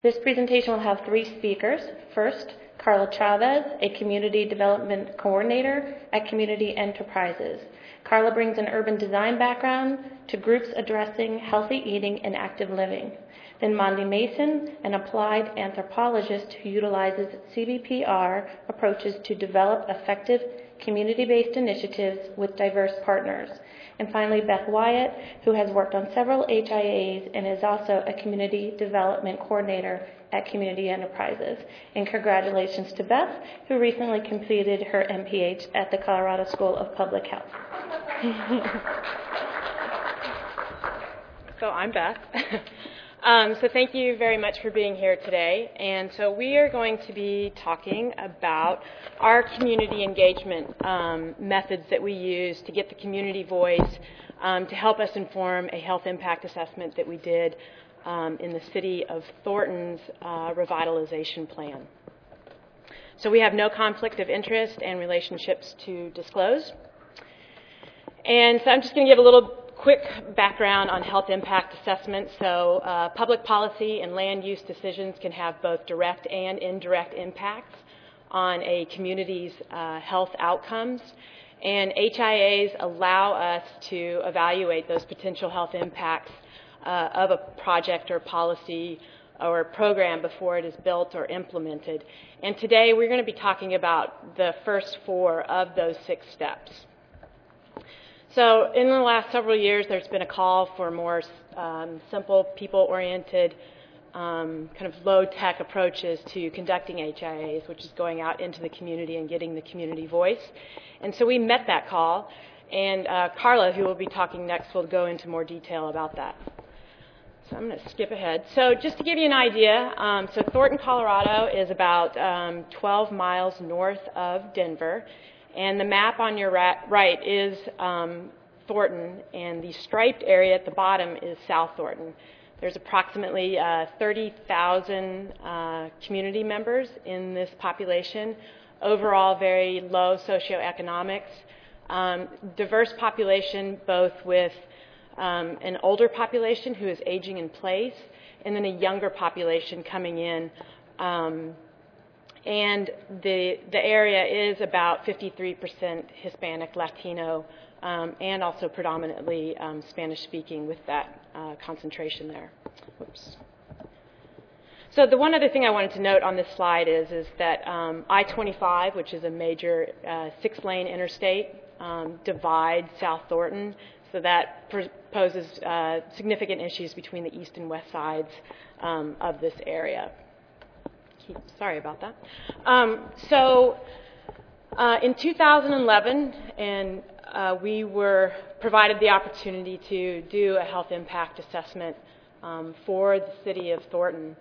This presentation will have 3 speakers. First, Carla Chavez, a Community Development Coordinator at Community Enterprises. Carla brings an urban design background to groups addressing healthy eating and active living. Then Mondi Mason, an applied anthropologist who utilizes CBPR approaches to develop effective community-based initiatives with diverse partners. And finally, Beth Wyatt, who has worked on several HIAs and is also a Community Development Coordinator at Community Enterprises. And congratulations to Beth, who recently completed her MPH at the Colorado School of Public Health. So I'm Beth. So thank you very much for being here today. And so we are going to be talking about our community engagement methods that we use to get the community voice to help us inform a health impact assessment that we did in the city of Thornton's revitalization plan. So we have no conflict of interest and relationships to disclose. And so I'm just going to give a little quick background on health impact assessment. So public policy and land use decisions can have both direct and indirect impacts on a community's health outcomes. And HIAs allow us to evaluate those potential health impacts of a project or policy or program before it is built or implemented. And today we're going to be talking about the first 4 of those 6 steps. So in the last several years, there's been a call for more simple, people-oriented, kind of low-tech approaches to conducting HIAs, which is going out into the community and getting the community voice. And so we met that call, and Carla, who will be talking next, will go into more detail about that. So I'm going to skip ahead. So just to give you an idea, so Thornton, Colorado is about 12 miles north of Denver. And the map on your right is Thornton, and the striped area at the bottom is South Thornton. There's approximately 30,000 community members in this population. Overall, very low socioeconomics. Diverse population, both with an older population who is aging in place, and then a younger population coming in. And the area is about 53% Hispanic, Latino, and also predominantly Spanish-speaking with that concentration there. Whoops. So the one other thing I wanted to note on this slide is that I-25, which is a major 6-lane interstate, divides South Thornton, so that poses significant issues between the east and west sides of this area. Sorry about that. In 2011, and we were provided the opportunity to do a health impact assessment for the city of Thornton,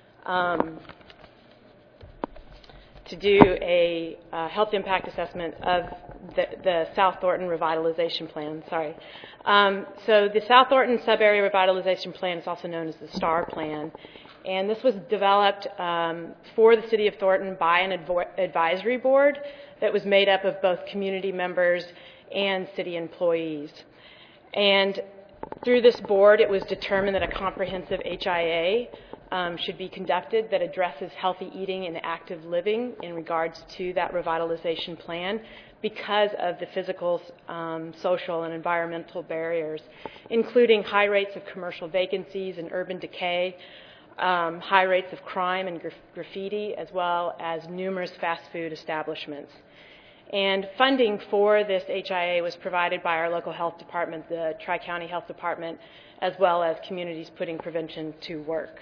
to do a health impact assessment of the South Thornton Revitalization Plan. So the South Thornton Sub-Area Revitalization Plan is also known as the STAR Plan. And this was developed for the city of Thornton by an advisory board that was made up of both community members and city employees. And through this board, it was determined that a comprehensive HIA should be conducted that addresses healthy eating and active living in regards to that revitalization plan because of the physical, social, and environmental barriers, including high rates of commercial vacancies and urban decay, high rates of crime and graffiti, as well as numerous fast food establishments. And funding for this HIA was provided by our local health department, the Tri-County Health Department, as well as Communities Putting Prevention to Work.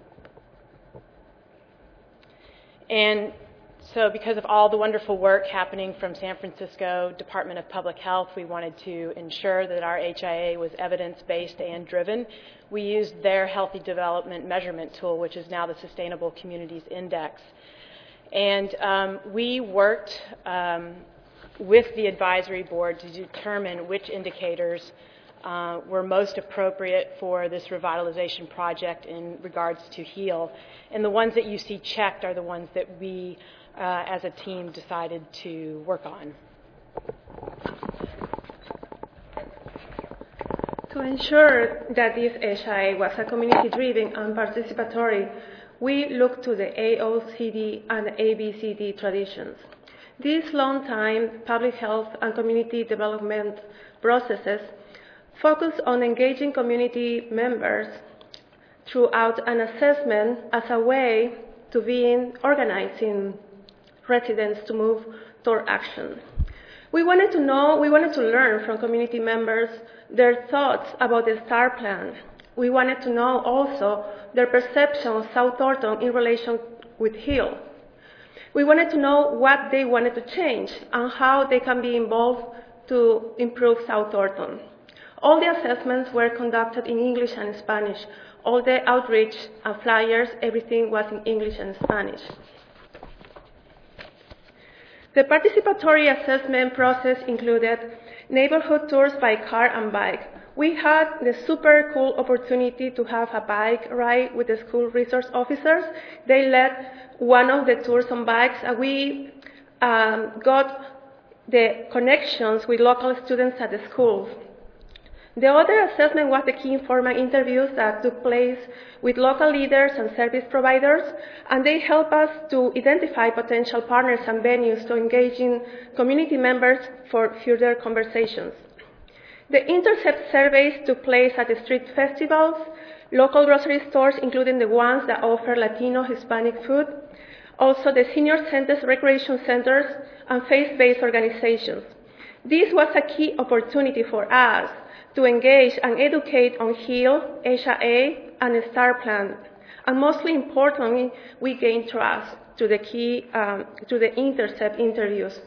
And so because of all the wonderful work happening from San Francisco Department of Public Health, we wanted to ensure that our HIA was evidence-based and driven. We used their Healthy Development Measurement Tool, which is now the Sustainable Communities Index. And we worked with the advisory board to determine which indicators were most appropriate for this revitalization project in regards to HEAL. And the ones that you see checked are the ones that we, as a team, decided to work on. To To ensure that this HIA was a community-driven and participatory, we looked to the AOCD and ABCD traditions. These long-time public health and community development processes focus on engaging community members throughout an assessment as a way to begin organizing residents to move toward action. We wanted to learn from community members their thoughts about the STAR plan. We wanted to know also their perception of South Thornton in relation with HEAL. We wanted to know what they wanted to change and how they can be involved to improve South Thornton. All the assessments were conducted in English and Spanish. All the outreach and flyers, everything was in English and Spanish. The participatory assessment process included neighborhood tours by car and bike. We had the super cool opportunity to have a bike ride with the school resource officers. They led one of the tours on bikes, and we got the connections with local students at the schools. The other assessment was the key informant interviews that took place with local leaders and service providers, and they helped us to identify potential partners and venues to engage in community members for further conversations. The intercept surveys took place at the street festivals, local grocery stores, including the ones that offer Latino, Hispanic food, also the senior centers, recreation centers, and faith-based organizations. This was a key opportunity for us to engage and educate on HEAL, HIA, and the STAR plan. And mostly importantly, we gained trust to the intercept interviews.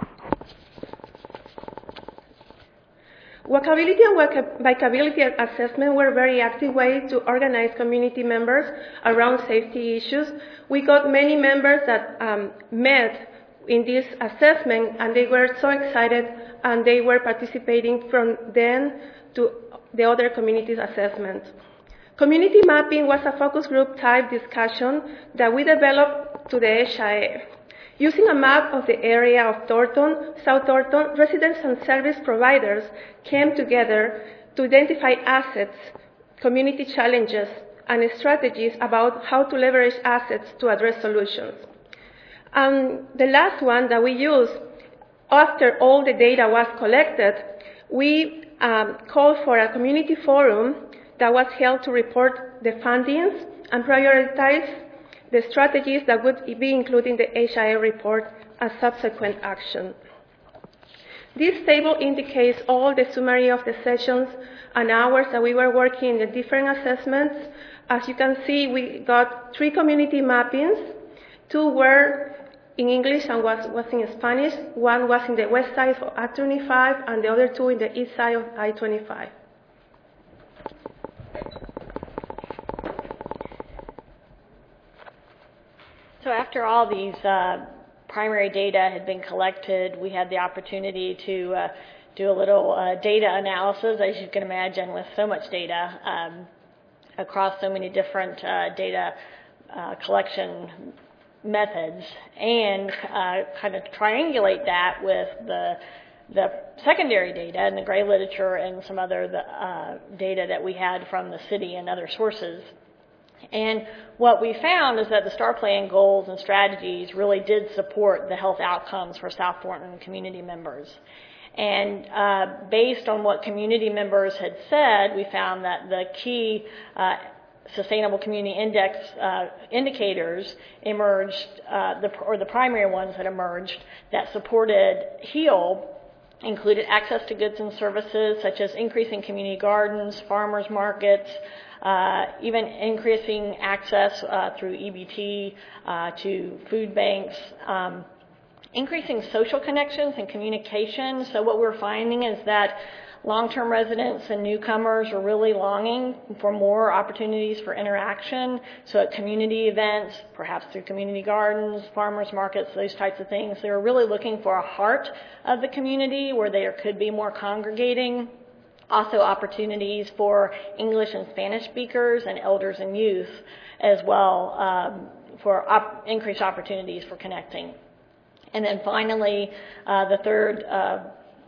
Walkability and bikeability assessment were very active ways to organize community members around safety issues. We got many members that met in this assessment, and they were so excited, and they were participating from then to the other communities' assessments. Community mapping was a focus group type discussion that we developed to the HIA. Using a map of the area of Thornton, South Thornton, residents and service providers came together to identify assets, community challenges, and strategies about how to leverage assets to address solutions. The last one that we used, after all the data was collected, we called for a community forum that was held to report the findings and prioritize the strategies that would be included in the HIA report as subsequent action. This table indicates all the summary of the sessions and hours that we were working in the different assessments. As you can see, we got 3 community mappings. 2 were in English and was in Spanish. 1 was in the west side of I-25, and the other 2 in the east side of I-25. So after all these primary data had been collected, we had the opportunity to do a little data analysis, as you can imagine, with so much data across so many different data collection methods, and kind of triangulate that with the secondary data and the gray literature and some other data that we had from the city and other sources. And what we found is that the STAR plan goals and strategies really did support the health outcomes for South Thornton community members. And based on what community members had said, we found that the key Sustainable Community Index indicators emerged, or the primary ones that emerged that supported HEAL included access to goods and services such as increasing community gardens, farmers markets, even increasing access through EBT to food banks, increasing social connections and communication. So what we're finding is that long-term residents and newcomers are really longing for more opportunities for interaction. So at community events, perhaps through community gardens, farmers markets, those types of things, they're really looking for a heart of the community where there could be more congregating. Also opportunities for English and Spanish speakers and elders and youth as well for increased opportunities for connecting. And then finally, the third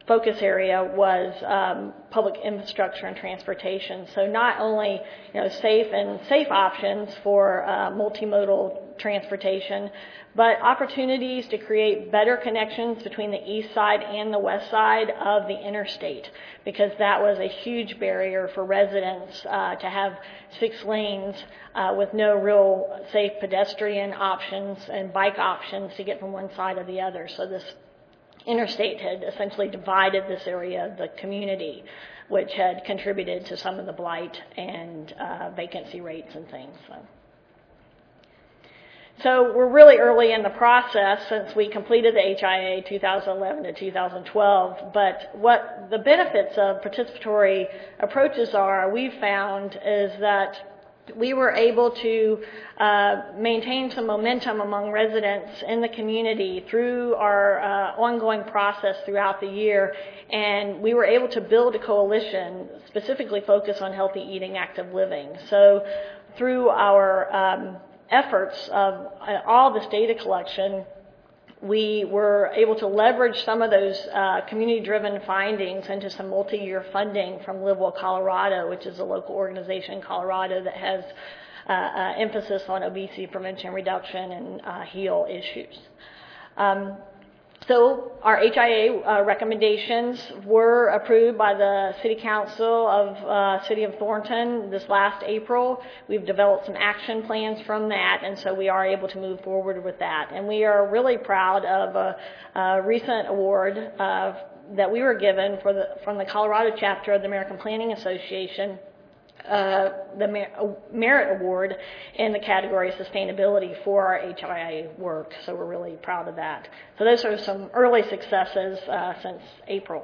focus area was public infrastructure and transportation. So not only safe options for multimodal transportation, but opportunities to create better connections between the east side and the west side of the interstate, because that was a huge barrier for residents to have 6 lanes with no real safe pedestrian options and bike options to get from one side to the other. So this interstate had essentially divided this area of the community, which had contributed to some of the blight and vacancy rates and things. So we're really early in the process since we completed the HIA 2011 to 2012, but what the benefits of participatory approaches are, we've found, is that we were able to maintain some momentum among residents in the community through our ongoing process throughout the year, and we were able to build a coalition specifically focused on healthy eating, active living. So through our efforts of all this data collection, we were able to leverage some of those community-driven findings into some multi-year funding from Livewell Colorado, which is a local organization in Colorado that has emphasis on obesity prevention, reduction, and HEAL issues. So our HIA recommendations were approved by the City Council of City of Thornton this last April. We've developed some action plans from that, and so we are able to move forward with that. And we are really proud of a recent award that we were given from the Colorado chapter of the American Planning Association, the Merit Award in the category of sustainability for our HIA work. So we're really proud of that. So those are some early successes since April.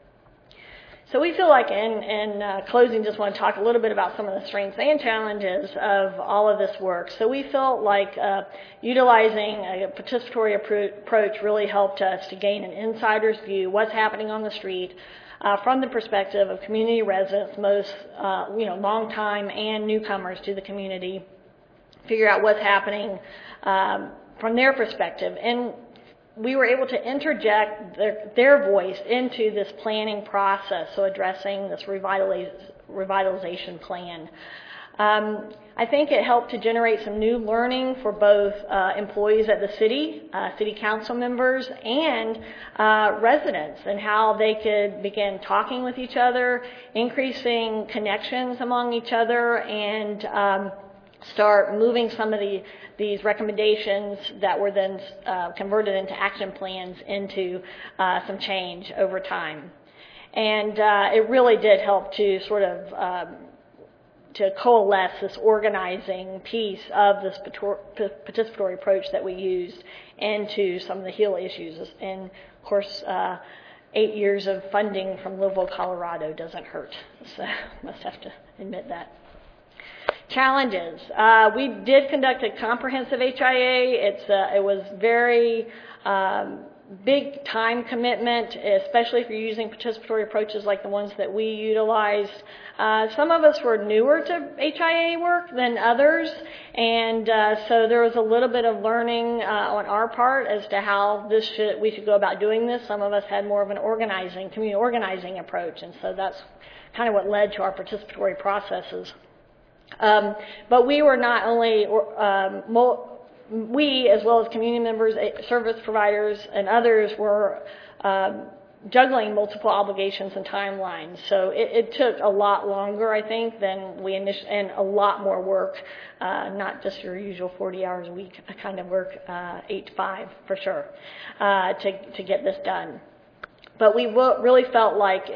So we feel like in closing, just want to talk a little bit about some of the strengths and challenges of all of this work. So we felt like utilizing a participatory approach really helped us to gain an insider's view, what's happening on the street, from the perspective of community residents, most long-time and newcomers to the community, figure out what's happening from their perspective. And we were able to interject their voice into this planning process, so addressing this revitalization plan. I think it helped to generate some new learning for both employees at the city, city council members, and residents, and how they could begin talking with each other, increasing connections among each other, and start moving some of these recommendations that were then converted into action plans into some change over time. And it really did help to sort of to coalesce this organizing piece of this participatory approach that we used into some of the HEAL issues. And of course, 8 years of funding from Livewell, Colorado doesn't hurt. So must have to admit that. Challenges. We did conduct a comprehensive HIA. It was very big time commitment, especially if you're using participatory approaches like the ones that we utilized. Some of us were newer to HIA work than others, and so there was a little bit of learning on our part as to how we should go about doing this. Some of us had more of an community organizing approach, and so that's kind of what led to our participatory processes. But we were not only we, as well as community members, service providers, and others, were juggling multiple obligations and timelines. So it took a lot longer, I think, than we initially, and a lot more work, not just your usual 40 hours a week kind of work, 8 to 5 for sure, to get this done. But we really felt like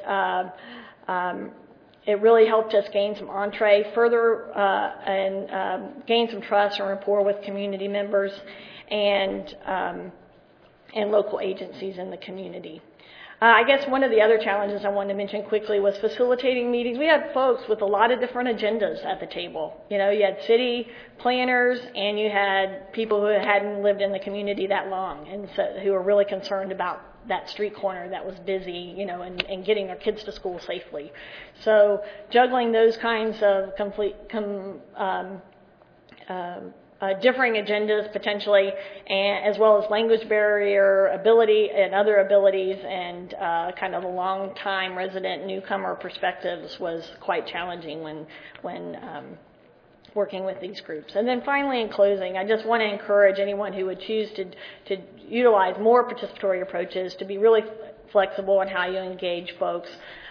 it really helped us gain some entree further and gain some trust and rapport with community members and local agencies in the community. I guess one of the other challenges I wanted to mention quickly was facilitating meetings. We had folks with a lot of different agendas at the table. You had city planners, and you had people who hadn't lived in the community that long, and so who were really concerned about that street corner that was busy, and getting their kids to school safely. So juggling those kinds of differing agendas potentially, and as well as language barrier ability and other abilities, and kind of the long-time resident newcomer perspectives was quite challenging when working with these groups. And then finally, in closing, I just want to encourage anyone who would choose to utilize more participatory approaches to be really flexible in how you engage folks.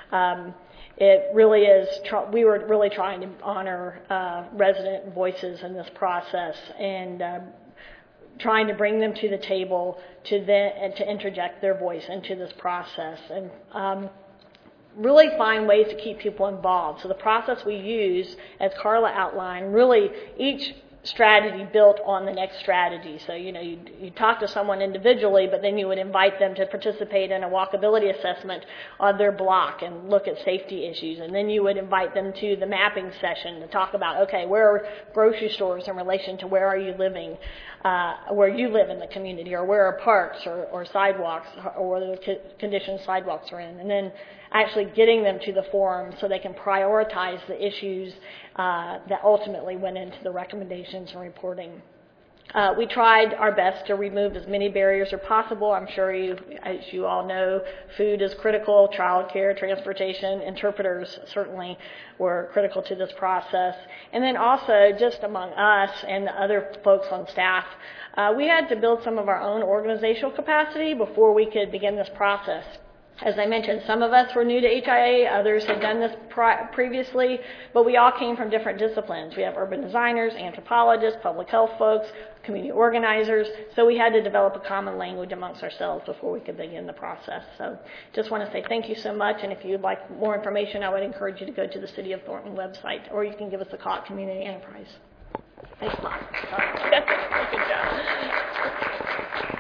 It really is, we were really trying to honor resident voices in this process, and trying to bring them to the table to interject their voice into this process, and really find ways to keep people involved. So the process we use, as Carla outlined, really each strategy built on the next strategy. So, you talk to someone individually, but then you would invite them to participate in a walkability assessment on their block and look at safety issues. And then you would invite them to the mapping session to talk about, okay, where are grocery stores in relation to where are you living, where you live in the community, or where are parks or sidewalks, or the conditions sidewalks are in. And then actually getting them to the forum so they can prioritize the issues that ultimately went into the recommendations and reporting. We tried our best to remove as many barriers as possible. I'm sure as you all know, food is critical, childcare, transportation, interpreters certainly were critical to this process. And then also, just among us and the other folks on staff, we had to build some of our own organizational capacity before we could begin this process. As I mentioned, some of us were new to HIA, others had done this previously, but we all came from different disciplines. We have urban designers, anthropologists, public health folks, community organizers, so we had to develop a common language amongst ourselves before we could begin the process. So just want to say thank you so much, and if you'd like more information, I would encourage you to go to the City of Thornton website, or you can give us a call at Community Enterprise. Thanks a lot. Good job.